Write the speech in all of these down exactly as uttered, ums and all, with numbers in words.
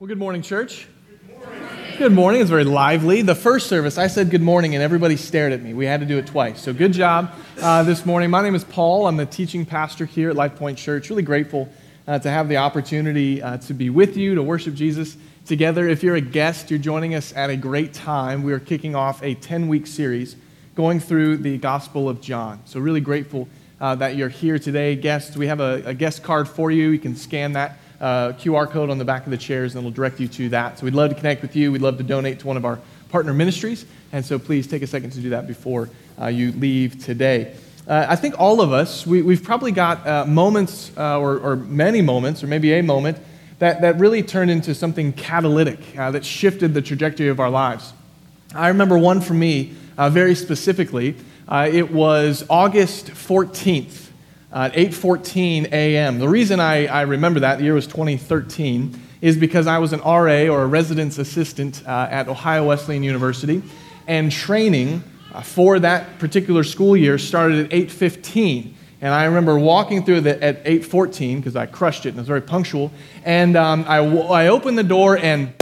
Well, good morning, church. Good morning. Good morning. It's very lively. The first service, I said good morning, and everybody stared at me. We had to do it twice. So good job uh, this morning. My name is Paul. I'm the teaching pastor here at Life Point Church. Really grateful uh, to have the opportunity uh, to be with you, to worship Jesus together. If you're a guest, you're joining us at a great time. We are kicking off a ten-week series going through the Gospel of John. So really grateful uh, that you're here today. Guests, we have a, a guest card for you. You can scan that Uh, Q R code on the back of the chairs, and it'll direct you to that. So we'd love to connect with you. We'd love to donate to one of our partner ministries, and so please take a second to do that before uh, you leave today. Uh, I think all of us, we, we've probably got uh, moments, uh, or, or many moments, or maybe a moment, that, that really turned into something catalytic, uh, that shifted the trajectory of our lives. I remember one for me uh, very specifically. Uh, it was August fourteenth. Uh, at eight fourteen a.m. The reason I, I remember that, the year was twenty thirteen, is because I was an R A, or a residence assistant, uh, at Ohio Wesleyan University, and training uh, for that particular school year started at eight fifteen. And I remember walking through the, at eight fourteen, because I crushed it and I was very punctual, and um, I, I opened the door, and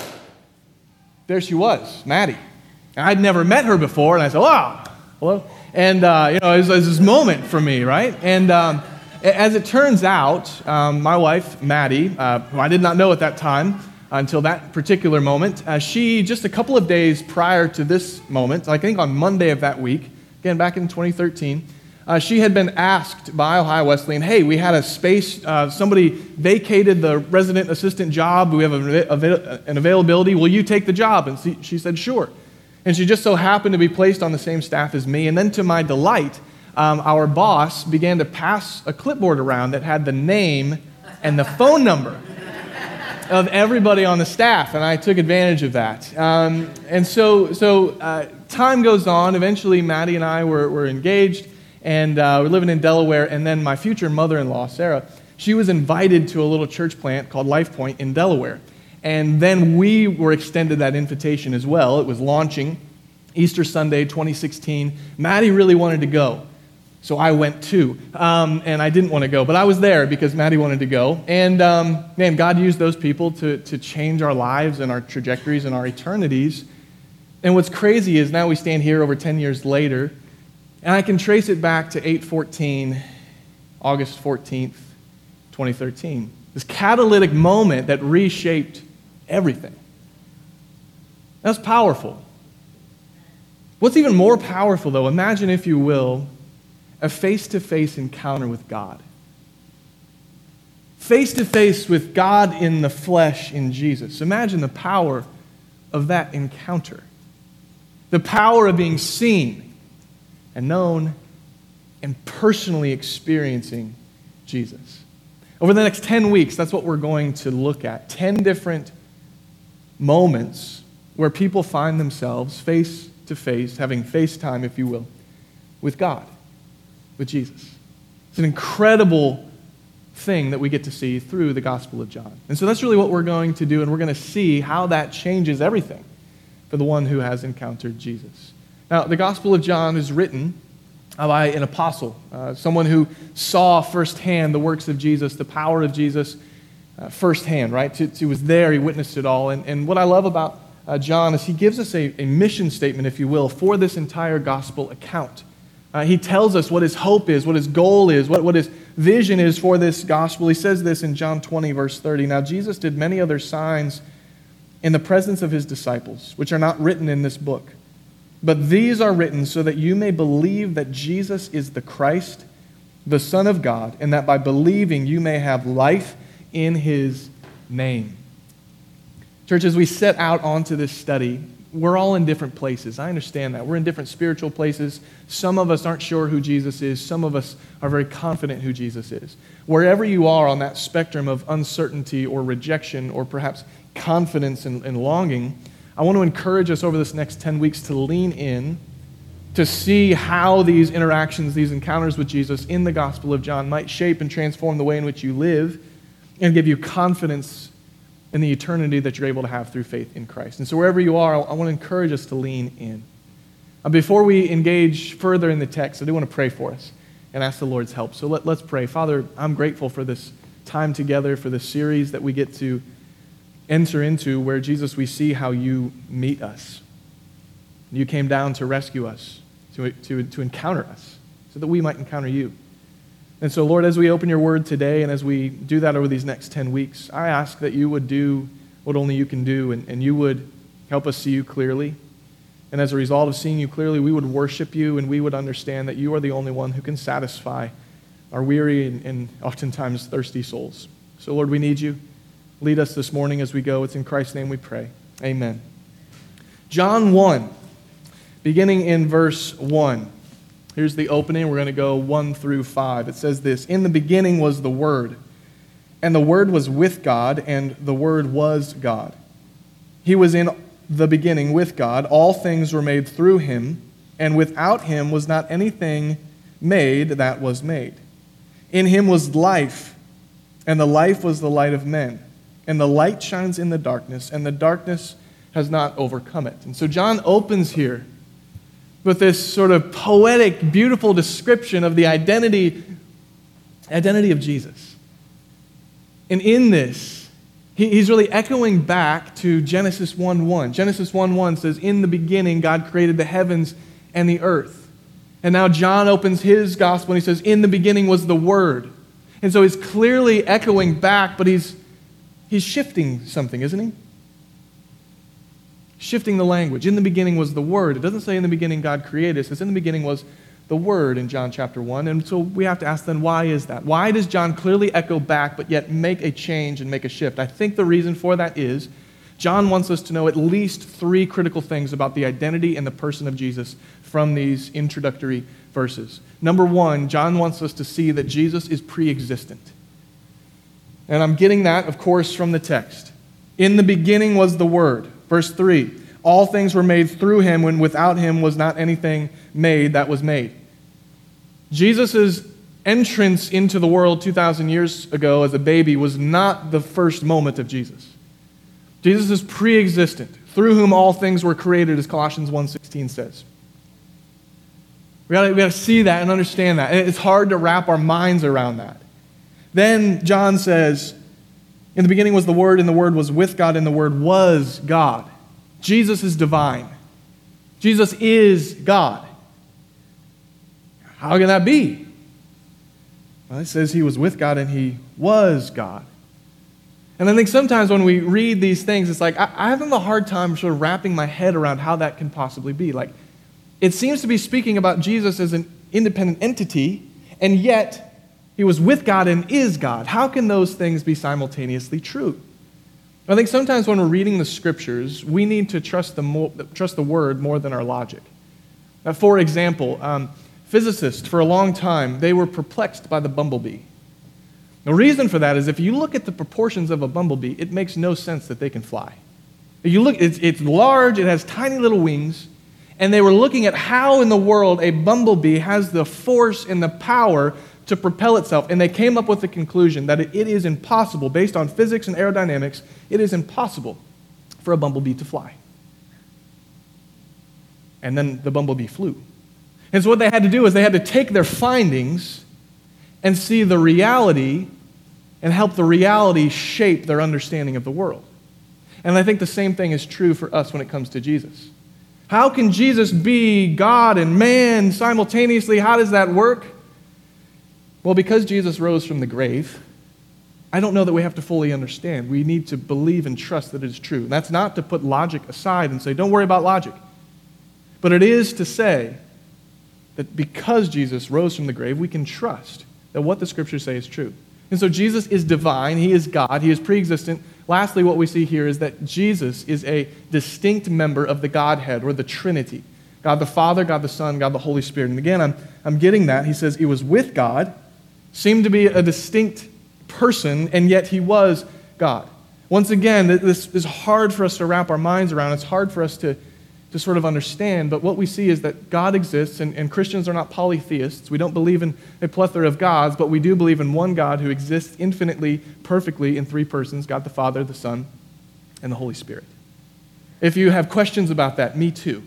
there she was, Maddie. And I'd never met her before, and I said, wow, hello. And, uh, you know, it was, it was this moment for me, right? And um, as it turns out, um, my wife, Maddie, uh, who I did not know at that time until that particular moment, uh, she, just a couple of days prior to this moment, I think on Monday of that week, again, back in twenty thirteen, uh, she had been asked by Ohio Wesleyan, hey, we had a space, uh, somebody vacated the resident assistant job, we have a, an availability, will you take the job? And she, she said, sure. And she just so happened to be placed on the same staff as me. And then to my delight, um, our boss began to pass a clipboard around that had the name and the phone number of everybody on the staff. And I took advantage of that. Um, and so so uh, time goes on. Eventually, Maddie and I were, were engaged. And uh, we're living in Delaware. And then my future mother-in-law, Sarah, she was invited to a little church plant called Life Point in Delaware. And then we were extended that invitation as well. It was launching Easter Sunday, twenty sixteen. Maddie really wanted to go, so I went too. Um, and I didn't want to go, but I was there because Maddie wanted to go. And um, man, God used those people to, to change our lives and our trajectories and our eternities. And what's crazy is now we stand here over ten years later, and I can trace it back to eight fourteen, August fourteenth, twenty thirteen. This catalytic moment that reshaped everything. That's powerful. What's even more powerful, though, imagine, if you will, a face-to-face encounter with God. Face-to-face with God in the flesh in Jesus. Imagine the power of that encounter. The power of being seen and known and personally experiencing Jesus. Over the next ten weeks, that's what we're going to look at. ten different moments where people find themselves face to face, having face time, if you will, with God, with Jesus. It's an incredible thing that we get to see through the Gospel of John. And so that's really what we're going to do, and we're going to see how that changes everything for the one who has encountered Jesus. Now, the Gospel of John is written by an apostle, uh, someone who saw firsthand the works of Jesus, the power of Jesus uh, firsthand, right? He was there, he witnessed it all. And, and what I love about uh, John is he gives us a, a mission statement, if you will, for this entire gospel account. Uh, he tells us what his hope is, what his goal is, what, what his vision is for this gospel. He says this in John twenty, verse thirty. Now, Jesus did many other signs in the presence of his disciples, which are not written in this book. But these are written so that you may believe that Jesus is the Christ, the Son of God, and that by believing you may have life in his name. Church, as we set out onto this study, we're all in different places. I understand that. We're in different spiritual places. Some of us aren't sure who Jesus is. Some of us are very confident who Jesus is. Wherever you are on that spectrum of uncertainty or rejection or perhaps confidence and, and longing, I want to encourage us over this next ten weeks to lean in to see how these interactions, these encounters with Jesus in the Gospel of John might shape and transform the way in which you live and give you confidence in the eternity that you're able to have through faith in Christ. And so wherever you are, I want to encourage us to lean in. Uh, before we engage further in the text, I do want to pray for us and ask the Lord's help. So let, let's pray. Father, I'm grateful for this time together, for this series that we get to enter into where, Jesus, we see how you meet us. You came down to rescue us, to, to, to encounter us, so that we might encounter you. And so, Lord, as we open your word today and as we do that over these next ten weeks, I ask that you would do what only you can do, and, and you would help us see you clearly. And as a result of seeing you clearly, we would worship you and we would understand that you are the only one who can satisfy our weary and, and oftentimes thirsty souls. So, Lord, we need you. Lead us this morning as we go. It's in Christ's name we pray. Amen. John one, beginning in verse one. Here's the opening. We're going to go one through five. It says this: In the beginning was the Word, and the Word was with God, and the Word was God. He was in the beginning with God. All things were made through him, and without him was not anything made that was made. In him was life, and the life was the light of men. And the light shines in the darkness, and the darkness has not overcome it. And so John opens here with this sort of poetic, beautiful description of the identity, identity of Jesus. And in this, he, he's really echoing back to Genesis one one. Genesis one one says, in the beginning, God created the heavens and the earth. And now John opens his gospel and he says, in the beginning was the Word. And so he's clearly echoing back, but he's He's shifting something, isn't he? Shifting the language. In the beginning was the Word. It doesn't say in the beginning God created. It says in the beginning was the Word in John chapter one. And so we have to ask then, why is that? Why does John clearly echo back but yet make a change and make a shift? I think the reason for that is John wants us to know at least three critical things about the identity and the person of Jesus from these introductory verses. Number one, John wants us to see that Jesus is pre-existent. And I'm getting that, of course, from the text. In the beginning was the Word. Verse three, all things were made through him, when without him was not anything made that was made. Jesus' entrance into the world two thousand years ago as a baby was not the first moment of Jesus. Jesus is pre-existent, through whom all things were created, as Colossians one sixteen says. We got we got to see that and understand that. And it's hard to wrap our minds around that. Then John says, in the beginning was the Word, and the Word was with God, and the Word was God. Jesus is divine. Jesus is God. How can that be? Well, it says he was with God and he was God. And I think sometimes when we read these things, it's like, I, I have a hard time sort of wrapping my head around how that can possibly be. Like, it seems to be speaking about Jesus as an independent entity, and yet he was with God and is God. How can those things be simultaneously true? I think sometimes when we're reading the Scriptures, we need to trust the, mo- trust the Word more than our logic. Now, for example, um, physicists, for a long time, they were perplexed by the bumblebee. The reason for that is if you look at the proportions of a bumblebee, it makes no sense that they can fly. If you look, it's, it's large, it has tiny little wings, and they were looking at how in the world a bumblebee has the force and the power to propel itself, and they came up with the conclusion that it is impossible, based on physics and aerodynamics, it is impossible for a bumblebee to fly. And then the bumblebee flew. And so what they had to do is they had to take their findings and see the reality and help the reality shape their understanding of the world. And I think the same thing is true for us when it comes to Jesus. How can Jesus be God and man simultaneously? How does that work? Well, because Jesus rose from the grave, I don't know that we have to fully understand. We need to believe and trust that it is true. And that's not to put logic aside and say, don't worry about logic. But it is to say that because Jesus rose from the grave, we can trust that what the Scriptures say is true. And so Jesus is divine. He is God. He is pre-existent. Lastly, what we see here is that Jesus is a distinct member of the Godhead, or the Trinity. God the Father, God the Son, God the Holy Spirit. And again, I'm, I'm getting that. He says he was with God, seemed to be a distinct person, and yet he was God. Once again, this is hard for us to wrap our minds around. It's hard for us to, to sort of understand, but what we see is that God exists, and, and Christians are not polytheists. We don't believe in a plethora of gods, but we do believe in one God who exists infinitely, perfectly in three persons, God the Father, the Son, and the Holy Spirit. If you have questions about that, me too.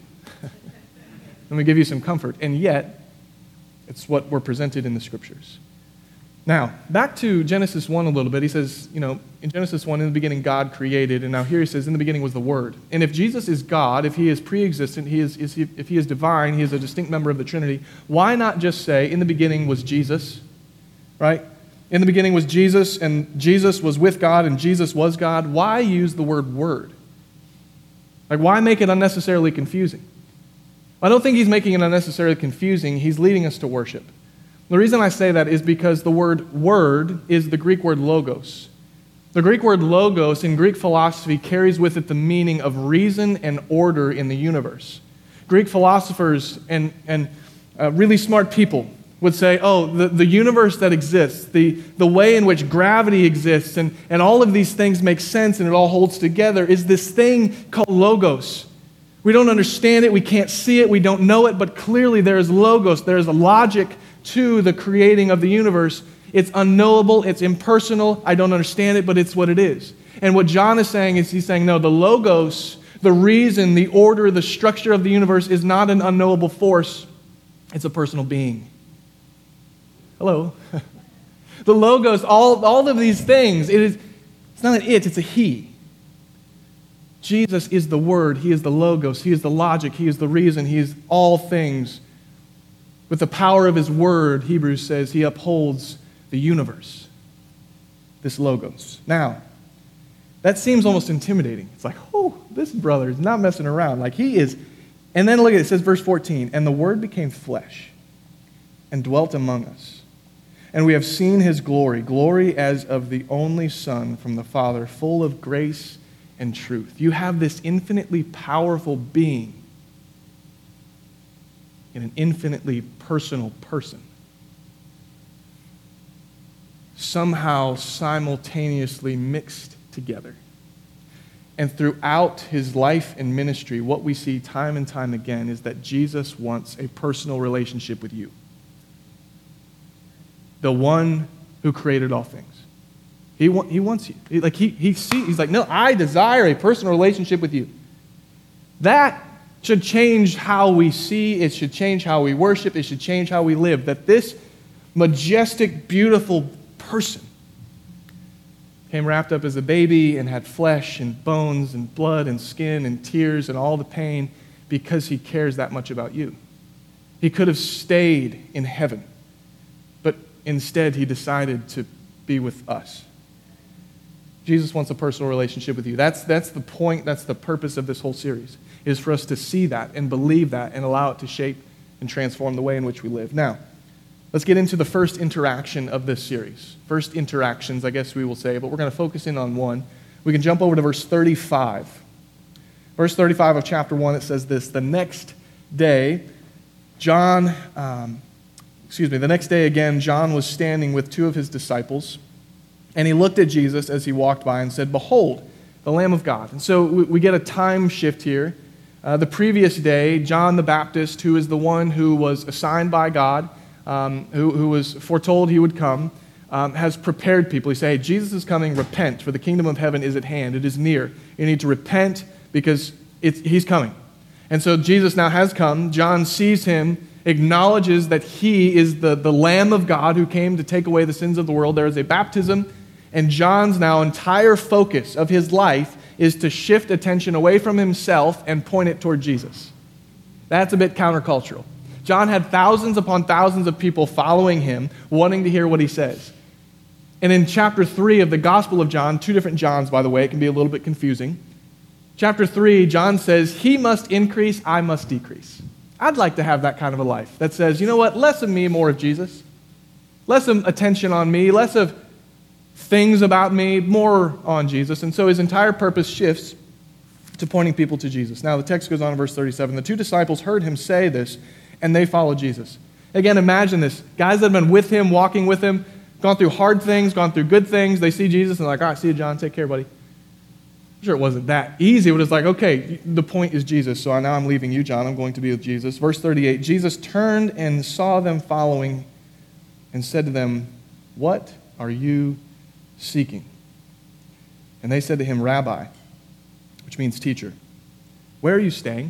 Let me give you some comfort. And yet, it's what we're presented in the Scriptures. Now, back to Genesis one a little bit. He says, you know, in Genesis one, in the beginning, God created. And now here he says, in the beginning was the Word. And if Jesus is God, if he is pre-existent, he is, is he, if he is divine, he is a distinct member of the Trinity, why not just say, in the beginning was Jesus, right? In the beginning was Jesus, and Jesus was with God, and Jesus was God. Why use the word Word? Like, why make it unnecessarily confusing? I don't think he's making it unnecessarily confusing. He's leading us to worship. The reason I say that is because the word word is the Greek word logos. The Greek word logos in Greek philosophy carries with it the meaning of reason and order in the universe. Greek philosophers and, and uh, really smart people would say, oh, the, the universe that exists, the, the way in which gravity exists, and, and all of these things make sense and it all holds together is this thing called logos. We don't understand it, we can't see it, we don't know it, but clearly there is logos, there is a logic to the creating of the universe. It's unknowable, it's impersonal, I don't understand it, but it's what it is. And what John is saying is he's saying, no, the logos, the reason, the order, the structure of the universe is not an unknowable force, it's a personal being. Hello? The logos, all, all of these things, it is, it's not an it, it's a he. Jesus is the Word, he is the logos, he is the logic, he is the reason, he is all things. With the power of his word, Hebrews says, he upholds the universe. This logos. Now, that seems almost intimidating. It's like, oh, this brother is not messing around. Like he is. And then look at it, it says verse fourteen, and the Word became flesh and dwelt among us. And we have seen his glory, glory as of the only Son from the Father, full of grace and truth. You have this infinitely powerful being in an infinitely personal person, somehow simultaneously mixed together. And throughout his life and ministry, what we see time and time again is that Jesus wants a personal relationship with you, the one who created all things. He, wa- he wants you. He, like he, he see, he's like, no, I desire a personal relationship with you. That should change how we see, it should change how we worship, it should change how we live. That this majestic, beautiful person came wrapped up as a baby and had flesh and bones and blood and skin and tears and all the pain because he cares that much about you. He could have stayed in heaven, but instead he decided to be with us. Jesus wants a personal relationship with you. That's, that's the point, that's the purpose of this whole series, is for us to see that and believe that and allow it to shape and transform the way in which we live. Now, let's get into the first interaction of this series. First interactions, I guess we will say, but we're going to focus in on one. We can jump over to verse thirty-five. Verse thirty-five of chapter one, it says this, the next day, John, um, excuse me, the next day again, John was standing with two of his disciples, and he looked at Jesus as he walked by and said, behold, the Lamb of God. And so we, we get a time shift here. Uh, the previous day, John the Baptist, who is the one who was assigned by God, um, who, who was foretold he would come, um, has prepared people. He said, hey, Jesus is coming, repent, for the kingdom of heaven is at hand. It is near. You need to repent because it's, he's coming. And so Jesus now has come. John sees him, acknowledges that he is the, the Lamb of God who came to take away the sins of the world. There is a baptism, and John's now entire focus of his life is to shift attention away from himself and point it toward Jesus. That's a bit countercultural. John had thousands upon thousands of people following him, wanting to hear what he says. And in chapter three of the Gospel of John, two different Johns, by the way, it can be a little bit confusing. Chapter three, John says, he must increase, I must decrease. I'd like to have that kind of a life that says, you know what, less of me, more of Jesus. Less of attention on me, less of things about me, more on Jesus. And so his entire purpose shifts to pointing people to Jesus. Now the text goes on in verse thirty-seven. The two disciples heard him say this, and they followed Jesus. Again, imagine this. Guys that have been with him, walking with him, gone through hard things, gone through good things. They see Jesus and they're like, all right, see you, John. Take care, buddy. I'm sure it wasn't that easy. It was like, okay, the point is Jesus. So now I'm leaving you, John. I'm going to be with Jesus. Verse thirty-eight, Jesus turned and saw them following and said to them, what are you seeking? And they said to him, Rabbi, which means teacher, where are you staying?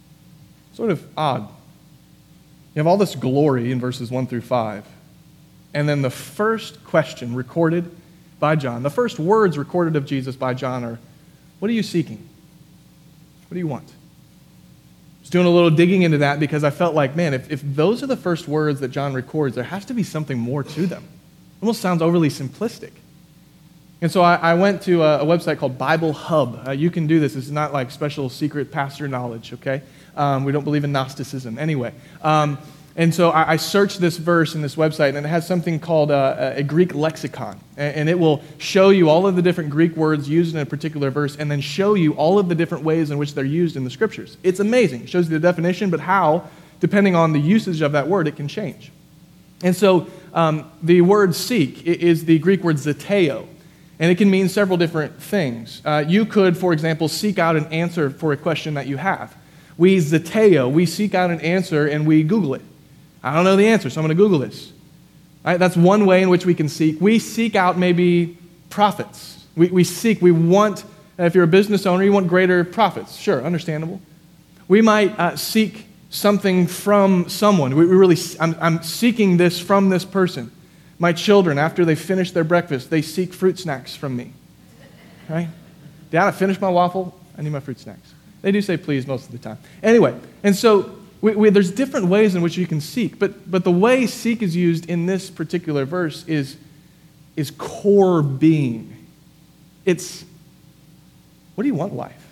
Sort of odd. You have all this glory in verses one through five, And then the first question recorded by John, the first words recorded of Jesus by John are, what are you seeking? What do you want? I was doing a little digging into that because I felt like, man, if, if those are the first words that John records, there has to be something more to them. It almost sounds overly simplistic. And so I, I went to a, a website called Bible Hub. Uh, you can do this. This is not like special secret pastor knowledge, okay? Um, we don't believe in Gnosticism. Anyway, um, and so I, I searched this verse in this website, and it has something called a, a Greek lexicon. And, and it will show you all of the different Greek words used in a particular verse and then show you all of the different ways in which they're used in the Scriptures. It's amazing. It shows you the definition, but how, depending on the usage of that word, it can change. And so um, the word seek is the Greek word zeteo. And it can mean several different things. Uh, you could, for example, seek out an answer for a question that you have. We zeteo, we seek out an answer and we Google it. I don't know the answer, so I'm going to Google this. All right, that's one way in which we can seek. We seek out maybe profits. We, we seek, we want, if you're a business owner, you want greater profits. Sure, understandable. We might uh, seek something from someone. We, we really, I'm, I'm seeking this from this person. My children, after they finish their breakfast, they seek fruit snacks from me. Right? Dad, I finished my waffle. I need my fruit snacks. They do say please most of the time. Anyway, and so we, we, there's different ways in which you can seek, but, but the way seek is used in this particular verse is, is core being. It's, what do you want in life?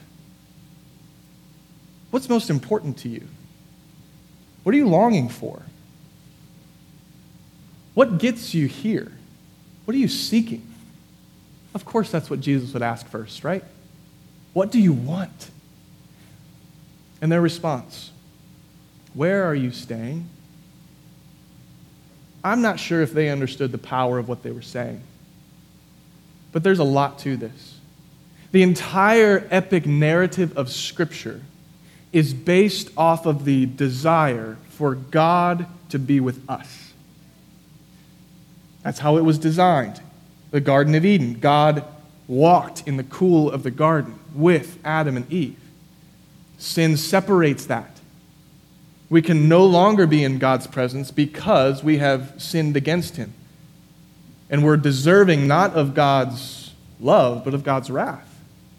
What's most important to you? What are you longing for? What gets you here? What are you seeking? Of course, that's what Jesus would ask first, right? What do you want? And their response, where are you staying? I'm not sure if they understood the power of what they were saying. But there's a lot to this. The entire epic narrative of Scripture is based off of the desire for God to be with us. That's how it was designed. The Garden of Eden. God walked in the cool of the garden with Adam and Eve. Sin separates that. We can no longer be in God's presence because we have sinned against Him. And we're deserving not of God's love, but of God's wrath.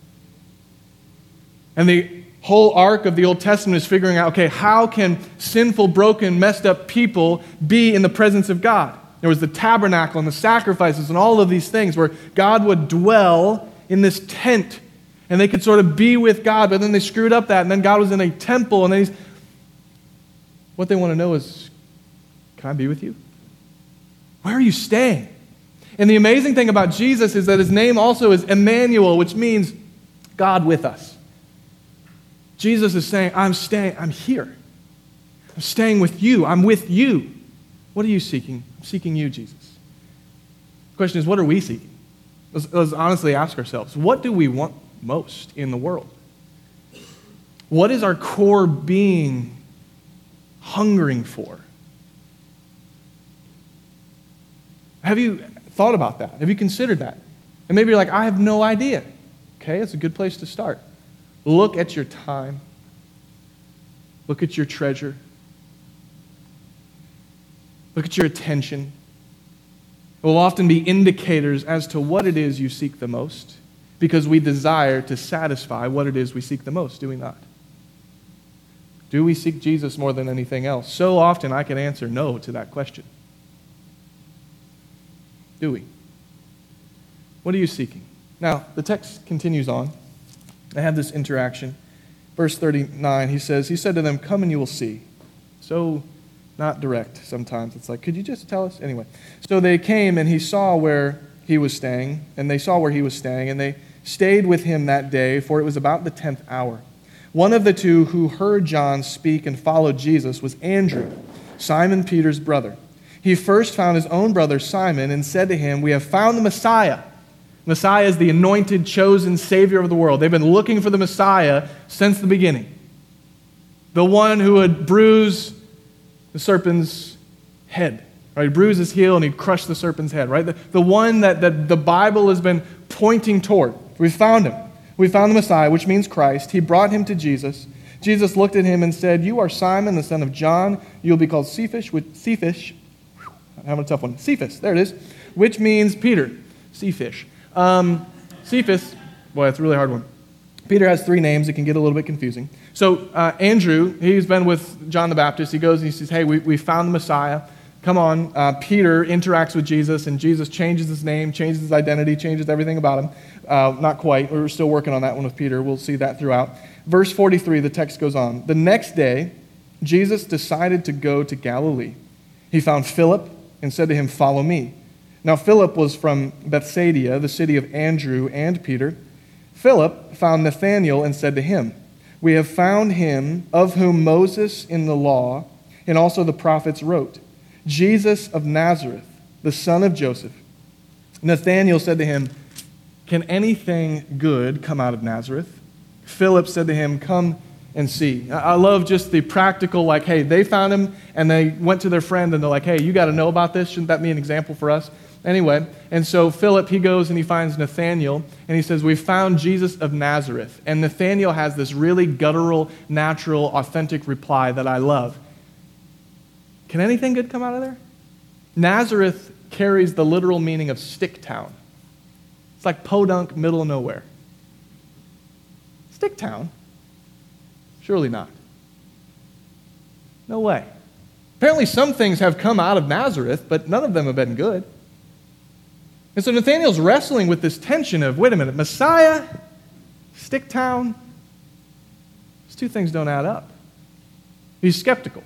And the whole arc of the Old Testament is figuring out, okay, how can sinful, broken, messed up people be in the presence of God? There was the tabernacle and the sacrifices and all of these things where God would dwell in this tent and they could sort of be with God, but then they screwed up that and then God was in a temple and then he's... What they want to know is, can I be with you? Where are you staying? And the amazing thing about Jesus is that his name also is Emmanuel, which means God with us. Jesus is saying, I'm staying, I'm here. I'm staying with you. I'm with you. What are you seeking? I'm seeking you, Jesus. The question is, what are we seeking? Let's, let's honestly ask ourselves, what do we want most in the world? What is our core being hungering for? Have you thought about that? Have you considered that? And maybe you're like, I have no idea. Okay, it's a good place to start. Look at your time. Look at your treasure. Look at your attention. It will often be indicators as to what it is you seek the most, because we desire to satisfy what it is we seek the most, do we not? Do we seek Jesus more than anything else? So often I can answer no to that question. Do we? What are you seeking? Now, the text continues on. I have this interaction. Verse thirty-nine, he says, he said to them, come and you will see. So not direct sometimes. It's like, could you just tell us? Anyway, so they came and he saw where he was staying, and they saw where he was staying, and they stayed with him that day, for it was about the tenth hour. One of the two who heard John speak and followed Jesus was Andrew, Simon Peter's brother. He first found his own brother Simon and said to him, we have found the Messiah. Messiah is the anointed, chosen Savior of the world. They've been looking for the Messiah since the beginning. The one who would bruise the serpent's head. Right? He'd bruise his heel and he'd crush the serpent's head. Right? The, the one that, that the Bible has been pointing toward. We found him. We found the Messiah, which means Christ. He brought him to Jesus. Jesus looked at him and said, you are Simon, the son of John. You will be called Cephas, which, Cephas, having a tough one. Cephas, there it is, which means Peter, sea fish. Um, Cephas, boy, that's a really hard one. Peter has three names. It can get a little bit confusing. So uh, Andrew, he's been with John the Baptist. He goes and he says, hey, we, we found the Messiah. Come on. Uh, Peter interacts with Jesus, and Jesus changes his name, changes his identity, changes everything about him. Uh, not quite. We're still working on that one with Peter. We'll see that throughout. Verse forty-three, the text goes on. The next day, Jesus decided to go to Galilee. He found Philip and said to him, follow me. Now Philip was from Bethsaida, the city of Andrew and Peter. Philip found Nathanael and said to him, we have found him of whom Moses in the law and also the prophets wrote, Jesus of Nazareth, the son of Joseph. Nathanael said to him, can anything good come out of Nazareth? Philip said to him, come and see. I love just the practical, like, hey, they found him and they went to their friend and they're like, hey, you got to know about this. Shouldn't that be an example for us? Anyway, and so Philip, he goes and he finds Nathanael, and he says, we found Jesus of Nazareth. And Nathanael has this really guttural, natural, authentic reply that I love. Can anything good come out of there? Nazareth carries the literal meaning of stick town. It's like podunk, middle of nowhere. Stick town? Surely not. No way. Apparently some things have come out of Nazareth, but none of them have been good. And so Nathanael's wrestling with this tension of, wait a minute, Messiah, stick town, these two things don't add up. He's skeptical.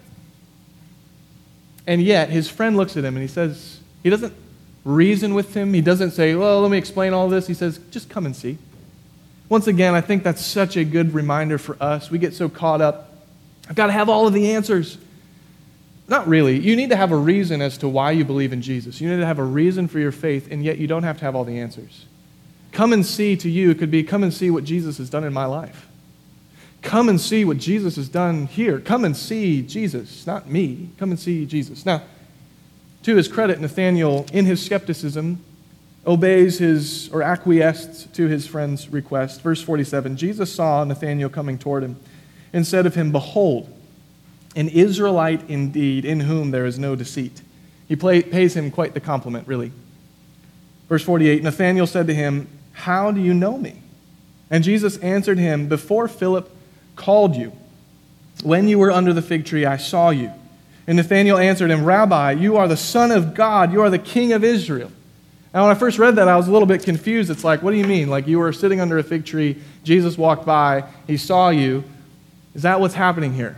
And yet his friend looks at him and he says, he doesn't reason with him. He doesn't say, well, let me explain all this. He says, just come and see. Once again, I think that's such a good reminder for us. We get so caught up, I've got to have all of the answers. Not really. You need to have a reason as to why you believe in Jesus. You need to have a reason for your faith, and yet you don't have to have all the answers. Come and see to you could be, come and see what Jesus has done in my life. Come and see what Jesus has done here. Come and see Jesus, not me. Come and see Jesus. Now, to his credit, Nathanael, in his skepticism, obeys his, or acquiesced to his friend's request. Verse forty-seven, Jesus saw Nathanael coming toward him and said of him, behold, an Israelite indeed, in whom there is no deceit. He play, pays him quite the compliment, really. Verse forty-eight, Nathanael said to him, how do you know me? And Jesus answered him, before Philip called you, when you were under the fig tree, I saw you. And Nathanael answered him, Rabbi, you are the Son of God, you are the King of Israel. Now, when I first read that, I was a little bit confused. It's like, what do you mean? Like, you were sitting under a fig tree, Jesus walked by, he saw you. Is that what's happening here?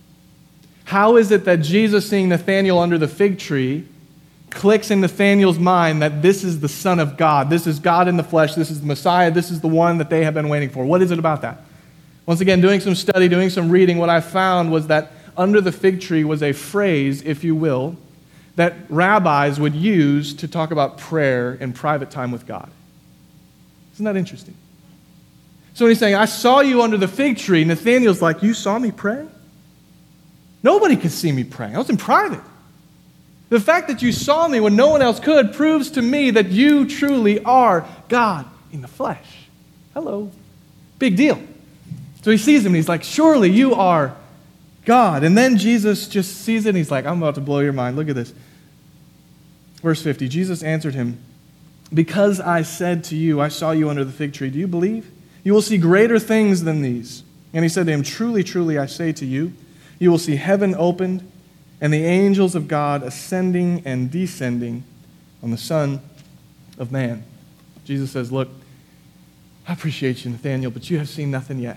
How is it that Jesus, seeing Nathanael under the fig tree, clicks in Nathanael's mind that this is the Son of God, this is God in the flesh, this is the Messiah, this is the one that they have been waiting for? What is it about that? Once again, doing some study, doing some reading, what I found was that under the fig tree was a phrase, if you will, that rabbis would use to talk about prayer and private time with God. Isn't that interesting? So when he's saying, I saw you under the fig tree, Nathanael's like, you saw me pray? Nobody could see me praying. I was in private. The fact that you saw me when no one else could proves to me that you truly are God in the flesh. Hello. Big deal. So he sees him and he's like, surely you are God. And then Jesus just sees it and he's like, I'm about to blow your mind. Look at this. Verse fifty, Jesus answered him, because I said to you, I saw you under the fig tree, do you believe? You will see greater things than these. And he said to him, truly, truly, I say to you, you will see heaven opened and the angels of God ascending and descending on the Son of Man. Jesus says, look, I appreciate you, Nathanael, but you have seen nothing yet.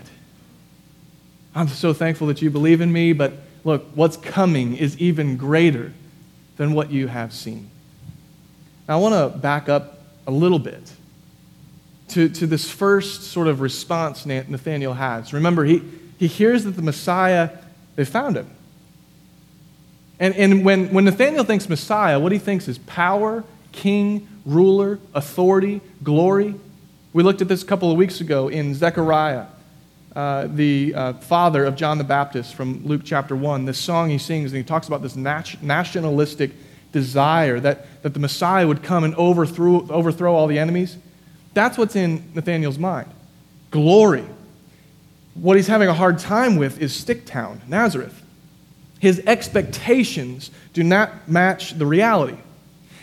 I'm so thankful that you believe in me, but look, what's coming is even greater than what you have seen. Now, I want to back up a little bit to, to this first sort of response Nathanael has. Remember, he, he hears that the Messiah, they found him. And, and when, when Nathanael thinks Messiah, what he thinks is power, king, ruler, authority, glory. We looked at this a couple of weeks ago in Zechariah. Uh, the uh, father of John the Baptist from Luke chapter one, this song he sings, and he talks about this nat- nationalistic desire that, that the Messiah would come and overthrow, overthrow all the enemies. That's what's in Nathanael's mind. Glory. What he's having a hard time with is stick town, Nazareth. His expectations do not match the reality.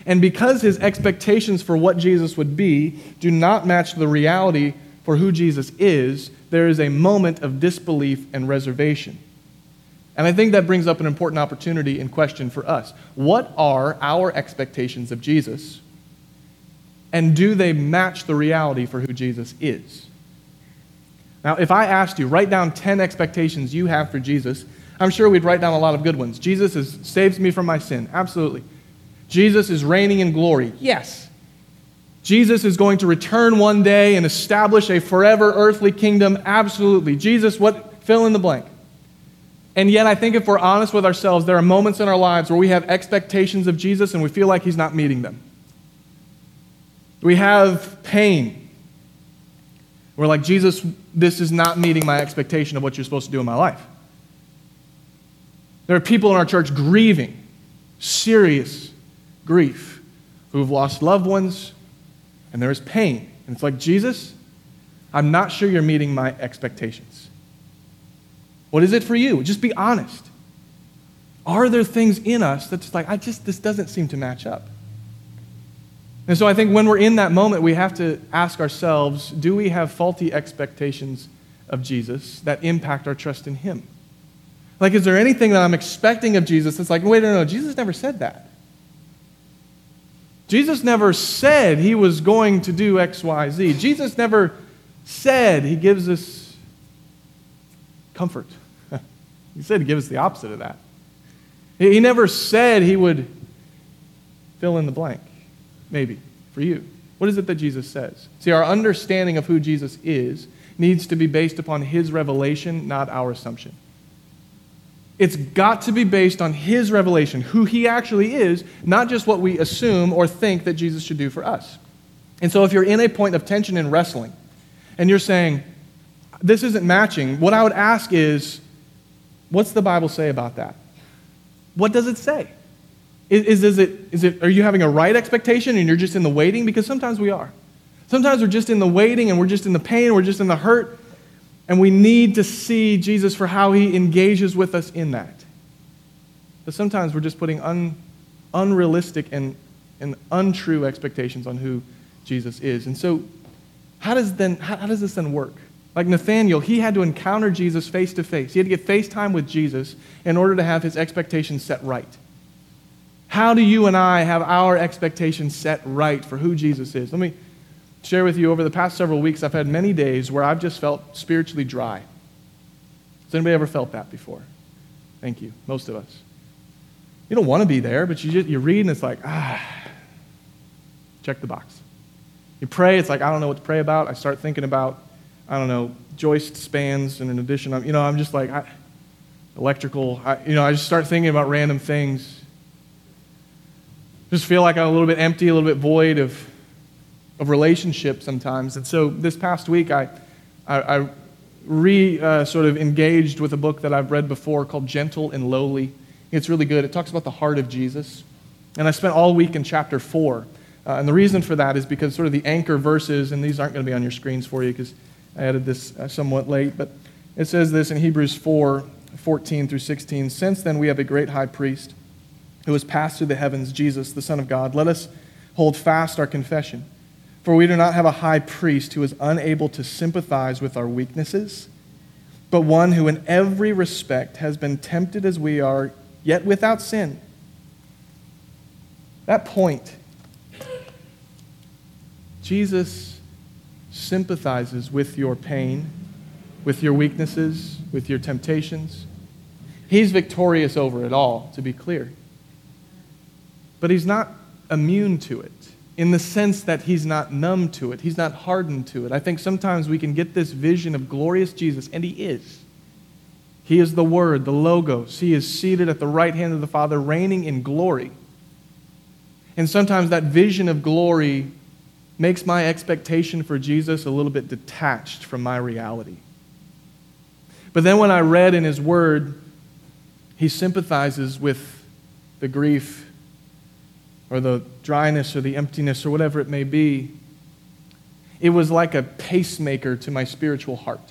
And because his expectations for what Jesus would be do not match the reality for who Jesus is, there is a moment of disbelief and reservation. And I think that brings up an important opportunity and question for us. What are our expectations of Jesus? And do they match the reality for who Jesus is? Now, if I asked you, write down ten expectations you have for Jesus, I'm sure we'd write down a lot of good ones. Jesus is, saves me from my sin. Absolutely. Jesus is reigning in glory. Yes. Jesus is going to return one day and establish a forever earthly kingdom. Absolutely. Jesus, what? Fill in the blank. And yet, I think if we're honest with ourselves, there are moments in our lives where we have expectations of Jesus and we feel like he's not meeting them. We have pain. We're like, Jesus, this is not meeting my expectation of what you're supposed to do in my life. There are people in our church grieving, serious grief, who have lost loved ones, and there is pain. And it's like, Jesus, I'm not sure you're meeting my expectations. What is it for you? Just be honest. Are there things in us that's like, I just, this doesn't seem to match up? And so I think when we're in that moment, we have to ask ourselves, do we have faulty expectations of Jesus that impact our trust in him? Like, is there anything that I'm expecting of Jesus that's like, wait, no, no, Jesus never said that. Jesus never said he was going to do X, Y, Z. Jesus never said he gives us comfort. He said he'd give us the opposite of that. He never said he would fill in the blank, maybe, for you. What is it that Jesus says? See, our understanding of who Jesus is needs to be based upon his revelation, not our assumption. It's got to be based on his revelation, who he actually is, not just what we assume or think that Jesus should do for us. And so if you're in a point of tension and wrestling, and you're saying, this isn't matching, what I would ask is, what's the Bible say about that? What does it say? Is, is, is, it, is it, are you having a right expectation and you're just in the waiting? Because sometimes we are. Sometimes we're just in the waiting and we're just in the pain, we're just in the hurt, and we need to see Jesus for how he engages with us in that. But sometimes we're just putting un, unrealistic and, and untrue expectations on who Jesus is. And so how does, then, how, how does this then work? Like Nathanael, he had to encounter Jesus face to face. He had to get face time with Jesus in order to have his expectations set right. How do you and I have our expectations set right for who Jesus is? Let me share with you, over the past several weeks, I've had many days where I've just felt spiritually dry. Has anybody ever felt that before? Thank you, most of us. You don't want to be there, but you just, you read and it's like, ah, check the box. You pray, it's like, I don't know what to pray about. I start thinking about, I don't know, joist spans, and in addition, I'm, you know, I'm just like, I, electrical, I, you know, I just start thinking about random things. Just feel like I'm a little bit empty, a little bit void of of relationship sometimes. And so this past week, I, I, I re uh, sort of engaged with a book that I've read before called Gentle and Lowly. It's really good. It talks about the heart of Jesus. And I spent all week in chapter four. Uh, and the reason for that is because sort of the anchor verses, and these aren't going to be on your screens for you because I added this uh, somewhat late, but it says this in Hebrews four, fourteen through sixteen. Since then we have a great high priest who has passed through the heavens, Jesus, the Son of God. Let us hold fast our confession. For we do not have a high priest who is unable to sympathize with our weaknesses, but one who in every respect has been tempted as we are, yet without sin. That point, Jesus sympathizes with your pain, with your weaknesses, with your temptations. He's victorious over it all, to be clear. But he's not immune to it, in the sense that he's not numb to it. He's not hardened to it. I think sometimes we can get this vision of glorious Jesus, and he is. He is the Word, the Logos. He is seated at the right hand of the Father, reigning in glory. And sometimes that vision of glory makes my expectation for Jesus a little bit detached from my reality. But then when I read in his Word, he sympathizes with the grief or the dryness or the emptiness or whatever it may be. It was like a pacemaker to my spiritual heart.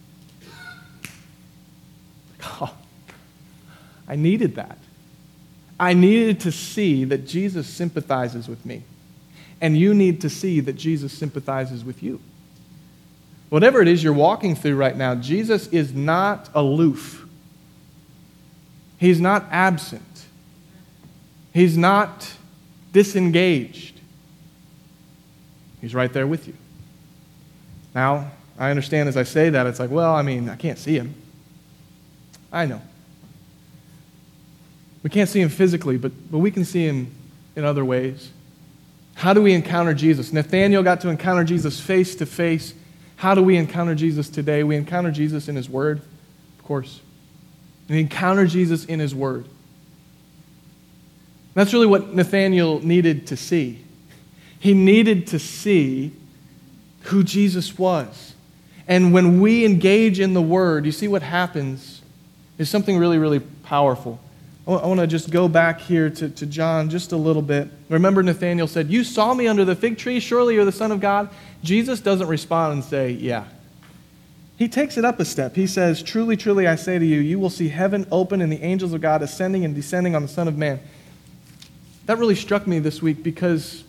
Oh, I needed that. I needed to see that Jesus sympathizes with me. And you need to see that Jesus sympathizes with you. Whatever it is you're walking through right now, Jesus is not aloof. He's not absent. He's not disengaged. He's right there with you. Now, I understand as I say that, it's like, well, I mean, I can't see him. I know. We can't see him physically, but, but we can see him in other ways. How do we encounter Jesus? Nathanael got to encounter Jesus face to face. How do we encounter Jesus today? We encounter Jesus in his word, of course. We encounter Jesus in his word. That's really what Nathanael needed to see. He needed to see who Jesus was. And when we engage in the word, you see what happens is something really, really powerful. I want to just go back here to, to John just a little bit. Remember, Nathanael said, "You saw me under the fig tree, surely you're the Son of God." Jesus doesn't respond and say, "Yeah." He takes it up a step. He says, "Truly, truly, I say to you, you will see heaven open and the angels of God ascending and descending on the Son of Man." That really struck me this week because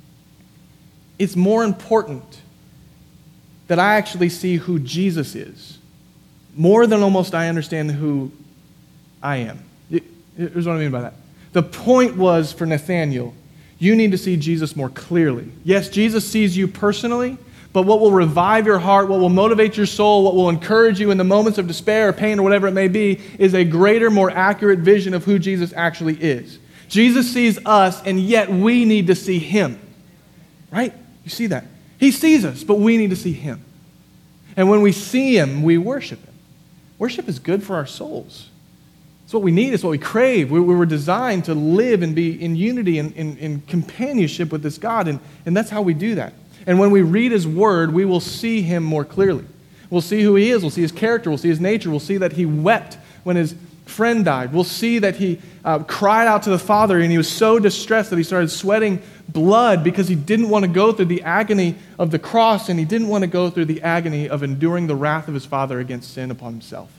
it's more important that I actually see who Jesus is, more than almost I understand who I am. Here's what I mean by that. The point was for Nathanael, you need to see Jesus more clearly. Yes, Jesus sees you personally, but what will revive your heart, what will motivate your soul, what will encourage you in the moments of despair or pain or whatever it may be, is a greater, more accurate vision of who Jesus actually is. Jesus sees us, and yet we need to see him. Right? You see that? He sees us, but we need to see him. And when we see him, we worship him. Worship is good for our souls. It's what we need. It's what we crave. We, we were designed to live and be in unity and in, in, in companionship with this God, and, and that's how we do that. And when we read his word, we will see him more clearly. We'll see who he is. We'll see his character. We'll see his nature. We'll see that he wept when his friend died. We'll see that he uh, cried out to the Father, and he was so distressed that he started sweating blood because he didn't want to go through the agony of the cross, and he didn't want to go through the agony of enduring the wrath of his Father against sin upon himself.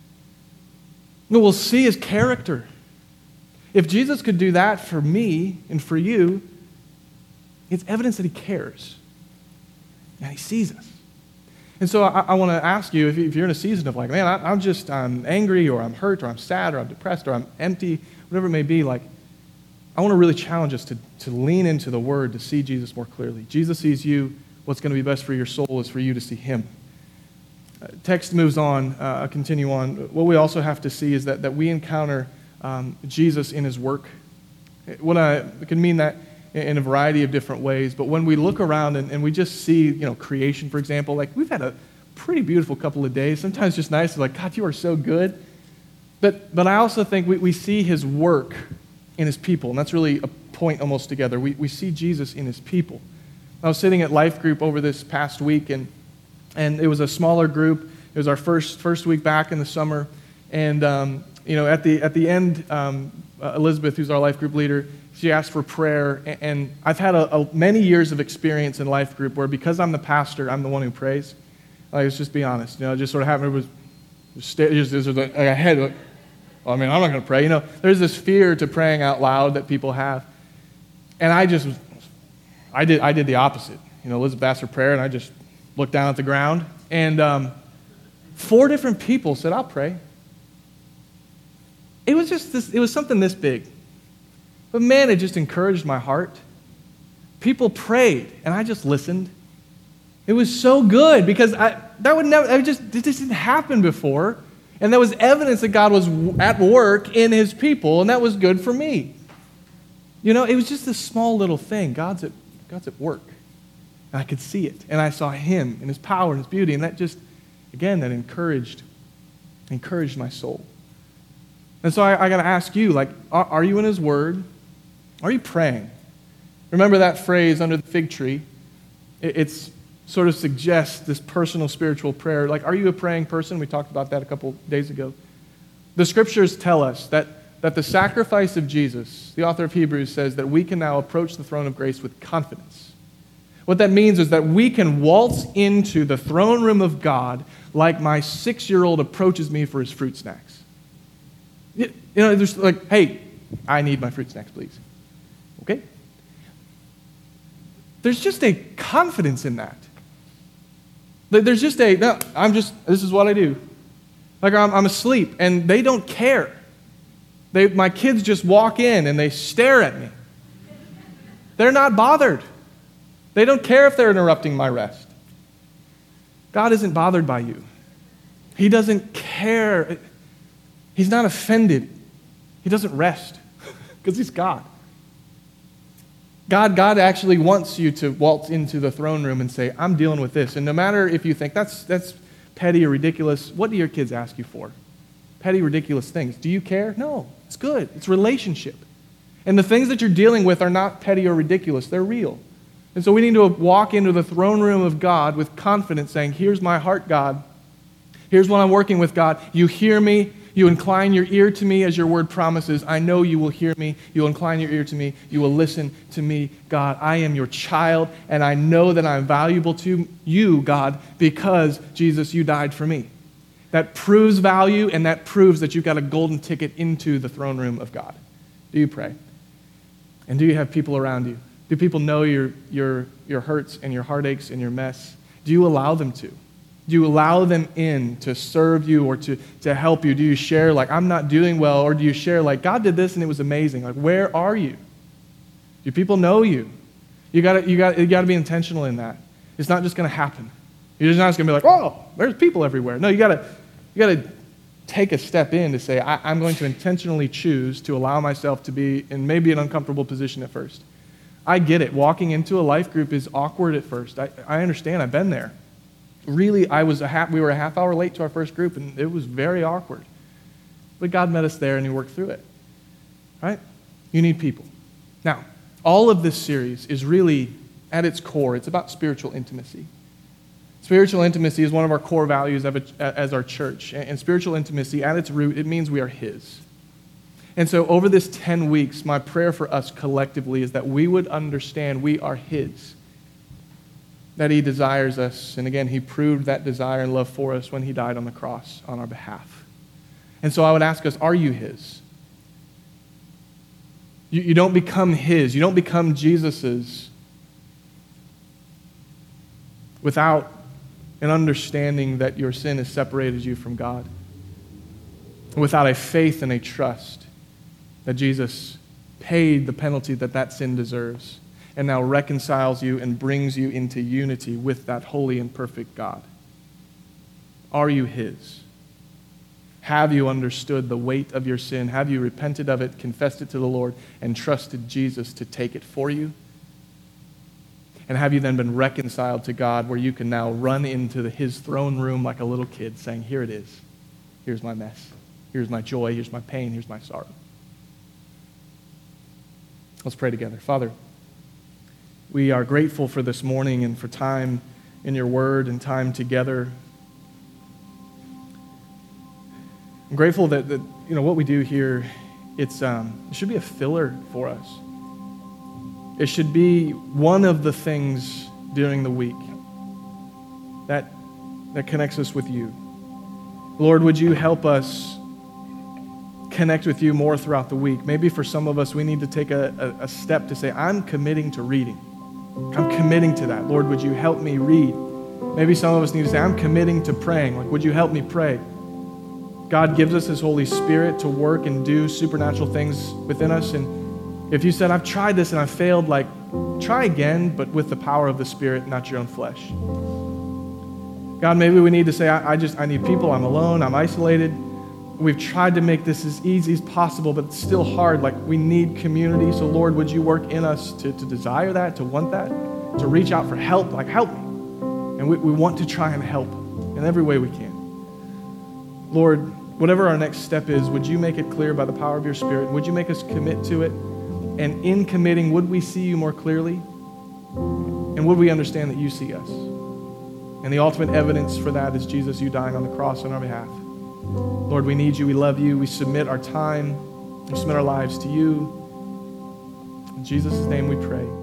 We'll see his character. If Jesus could do that for me and for you, it's evidence that he cares. And he sees us. And so I, I want to ask you, if, you, if you're in a season of like, man, I, I'm just, I'm angry, or I'm hurt, or I'm sad, or I'm depressed, or I'm empty, whatever it may be, like, I want to really challenge us to, to lean into the word to see Jesus more clearly. Jesus sees you. What's going to be best for your soul is for you to see him. Uh, text moves on, uh, I'll continue on. What we also have to see is that, that we encounter um, Jesus in his work. What I, it can mean that in a variety of different ways, but when we look around and, and we just see, you know, creation, for example, like we've had a pretty beautiful couple of days. Sometimes just nice, like, God, you are so good. But but I also think we, we see his work in his people, and that's really a point almost together. We, we see Jesus in his people. I was sitting at Life Group over this past week, and and it was a smaller group. It was our first first week back in the summer, and um, you know, at the at the end, um, uh, Elizabeth, who's our Life Group leader, she asked for prayer, and, and I've had a, a, many years of experience in Life Group where because I'm the pastor, I'm the one who prays. Like, let's just be honest, you know, just sort of having it was just, just, just like a head. Like, well, I mean, I'm not going to pray. You know, there's this fear to praying out loud that people have, and I just was, I did I did the opposite. You know, Elizabeth asked for prayer, and I just looked down at the ground, and um, four different people said, "I'll pray." It was just this. It was something this big, but man, it just encouraged my heart. People prayed, and I just listened. It was so good because I that would never. I just it just didn't happen before, and that was evidence that God was at work in His people, and that was good for me. You know, it was just this small little thing. God's at God's at work. And I could see it, and I saw Him and His power and His beauty, and that just, again, that encouraged, encouraged my soul. And so I, I got to ask you, like, are, are you in His Word? Are you praying? Remember that phrase, under the fig tree? It it's, sort of suggests this personal spiritual prayer. Like, are you a praying person? We talked about that a couple days ago. The Scriptures tell us that, that the sacrifice of Jesus, the author of Hebrews says that we can now approach the throne of grace with confidence. What that means is that we can waltz into the throne room of God like my six-year-old approaches me for his fruit snacks. You know, there's like, hey, I need my fruit snacks, please. Okay? There's just a confidence in that. There's just a, no, I'm just, this is what I do. Like I'm, I'm asleep, and they don't care. They, my kids just walk in, and they stare at me. They're not bothered. They don't care if they're interrupting my rest. God isn't bothered by you. He doesn't care. He's not offended. He doesn't rest because he's God. God, God actually wants you to waltz into the throne room and say, I'm dealing with this. And no matter if you think that's that's petty or ridiculous, what do your kids ask you for? Petty, ridiculous things. Do you care? No, it's good. It's relationship. And the things that you're dealing with are not petty or ridiculous. They're real. And so we need to walk into the throne room of God with confidence saying, here's my heart, God. Here's what I'm working with, God. You hear me. You incline your ear to me as your word promises. I know you will hear me. You will incline your ear to me. You will listen to me, God. I am your child, and I know that I'm valuable to you, God, because, Jesus, you died for me. That proves value, and that proves that you've got a golden ticket into the throne room of God. Do you pray? And do you have people around you? Do people know your, your, your hurts and your heartaches and your mess? Do you allow them to? Do you allow them in to serve you or to, to help you? Do you share like, I'm not doing well? Or do you share like, God did this and it was amazing? Like, where are you? Do people know you? You gotta, you gotta, you gotta be intentional in that. It's not just gonna happen. You're just not just gonna be like, oh, there's people everywhere. No, you gotta, you gotta take a step in to say, I, I'm going to intentionally choose to allow myself to be in maybe an uncomfortable position at first. I get it. Walking into a life group is awkward at first. I, I understand. I've been there. Really, I was a half, we were a half hour late to our first group, and it was very awkward. But God met us there, and he worked through it. Right? You need people. Now, all of this series is really, at its core, it's about spiritual intimacy. Spiritual intimacy is one of our core values as our church. And spiritual intimacy, at its root, it means we are his. And so over this ten weeks, my prayer for us collectively is that we would understand we are his. That he desires us. And again, he proved that desire and love for us when he died on the cross on our behalf. And so I would ask us, are you his? You, you don't become his. You don't become Jesus's without an understanding that your sin has separated you from God. Without a faith and a trust that Jesus paid the penalty that that sin deserves and now reconciles you and brings you into unity with that holy and perfect God. Are you his? Have you understood the weight of your sin? Have you repented of it, confessed it to the Lord, and trusted Jesus to take it for you? And have you then been reconciled to God where you can now run into the, his throne room like a little kid saying, here it is. Here's my mess. Here's my joy. Here's my pain. Here's my sorrow. Let's pray together. Father, we are grateful for this morning and for time in your word and time together. I'm grateful that, that you know what we do here, it's um, it should be a filler for us. It should be one of the things during the week that, that connects us with you. Lord, would you help us connect with you more throughout the week? Maybe for some of us, we need to take a, a, a step to say, I'm committing to reading. I'm committing to that. Lord, would you help me read? Maybe some of us need to say, I'm committing to praying. Like, would you help me pray? God gives us his Holy Spirit to work and do supernatural things within us. And if you said, I've tried this and I've failed, like, try again, but with the power of the Spirit, not your own flesh. God, maybe we need to say, I, I just, I need people. I'm alone. I'm isolated. We've tried to make this as easy as possible, but it's still hard. Like, we need community. So, Lord, would you work in us to, to desire that, to want that, to reach out for help? Like, help me. And we, we want to try and help in every way we can. Lord, whatever our next step is, would you make it clear by the power of your Spirit? Would you make us commit to it? And in committing, would we see you more clearly? And would we understand that you see us? And the ultimate evidence for that is Jesus, you dying on the cross on our behalf. Lord, we need you. We love you. We submit our time. We submit our lives to you. In Jesus' name we pray.